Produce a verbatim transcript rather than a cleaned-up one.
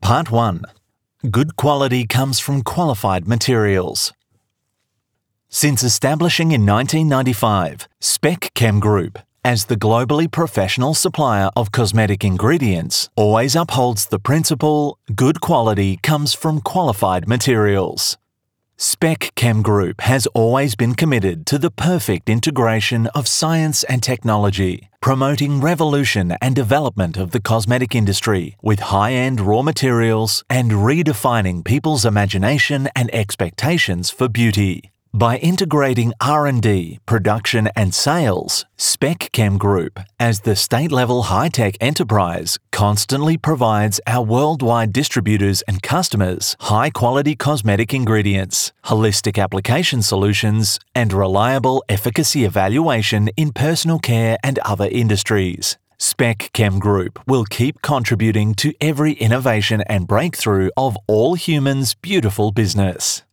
Part one. Good quality comes from qualified materials. Since establishing in nineteen ninety-five, Spec Chem Group, as the globally professional supplier of cosmetic ingredients, always upholds the principle good quality comes from qualified materials. Spec Chem Group has always been committed to the perfect integration of science and technology, promoting revolution and development of the cosmetic industry with high-end raw materials and redefining people's imagination and expectations for beauty. By integrating R and D, production and sales, Spec Chem Group, as the state-level high-tech enterprise, constantly provides our worldwide distributors and customers high-quality cosmetic ingredients, holistic application solutions, and reliable efficacy evaluation in personal care and other industries. Spec Chem Group will keep contributing to every innovation and breakthrough of all humans' beautiful business.